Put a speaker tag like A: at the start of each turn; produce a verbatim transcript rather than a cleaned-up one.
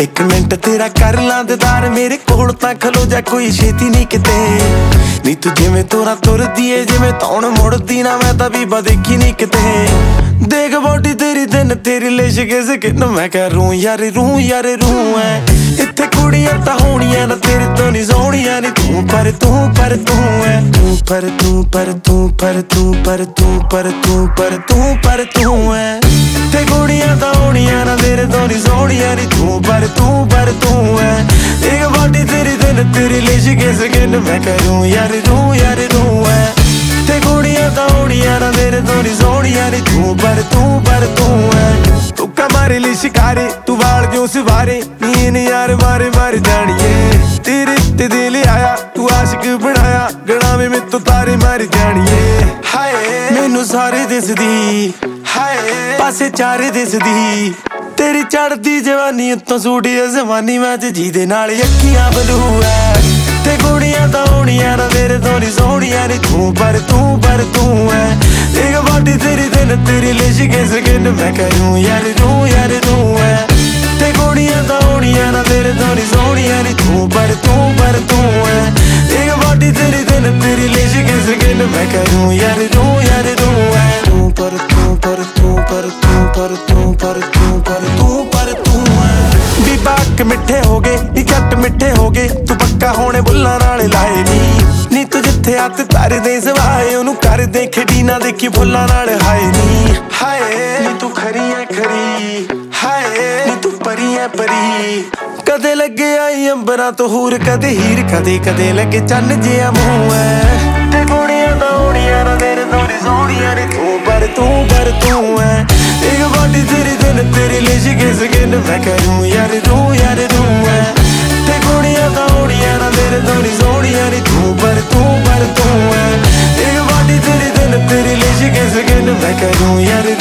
A: एक मिनट तेरा कर ला दीदार मेरे कोल तां खलो जा कोई छेती नहीं किते नी तू जिवें तोरा तुरदी ए जिवें तौण मुड़दी ना मैं तां बीबा देखी नहीं किते देख बॉडी तेरी दिन तेरी लिश के सकिन मैं कह रूं यार रूं यार रूं है इत्थे कुड़ियां तां होणियां ना तेरे तो नहीं सोहणियां नी तू पर तू पर तू है तू पर तू पर तू पर तू पर तू पर तू पर तू पर तू है इत्थे कुड़ियां तां होणियां ना तेरे तो नहीं सोहणियां नी तू पर तू पर तू है एक बॉडी तेरी दिन तेरी लिश के सकिन मैं कह रूं यार रूं यार रूं है इत्थे कुड़ियां तां होणियां ना तेरे तो नहीं सोहणियां नी तू पर तू पर तू है तुक्का मारे ली शिकारे तू वाल जो सवारे नीन यार मारे मार जानिए तेरे ते दिल आया तू आशिक बनाया गणा में मैं तो तारे मार जानिए हाय मैनू सारे दिसदी हाय पासे चारे दिसदी तेरी चढ़दी जवानी उत्तों सूटी जवानी मैं ते जी दे नाल अखियां बलू है ते कुड़ियां तां होणियां ना तेरे तो नहीं सोहणियां नी तू पर तू पर तू है एक बॉडी तेरी दिन तेरी लिश के सकिन मैं कह रूं यार रूं यार रूं है ते कुड़ियां तां होणियां ना तेरे तो नहीं सोहणियां नी तू पर तू पर तू है एक बॉडी तेरी दिन तेरी लिश के सकिन मैं कह रूं यार रूं यार रूं है तू पर तू पर तू पर तू पर तू पर तू पर तू पर तू है बीबा अक मिठे हो गए नी झट मिठे हो गए तू पक्का होने बुल्लां नाल लाए नी नी तू जिथे हत्थ तारे दे सवाए ओनू कर दे खड़ी ना देखी फुल्लां नाल हाय नी हाय नी तू खरी है खरी हाय नी तू परी है परी कदे लगे आई अंबरां तो हूर कदे हीर कदे कदे लगे चन्न जिहा मूंह है ते कुड़ियां तां होणियां ना तेरे तो नहीं सोहणियां नी तू पर तू पर तू है एक बॉडी तेरी दिन तेरी लिश के सकिन मैं कह रूं यार रूं यार रूं है ते कुड़ियां तां होणियां ना तेरे तो नहीं सोहणियां नी तू पर तू पर तू है एक बॉडी तेरी दिन तेरी लिश के सकिन मैं कह रूं यार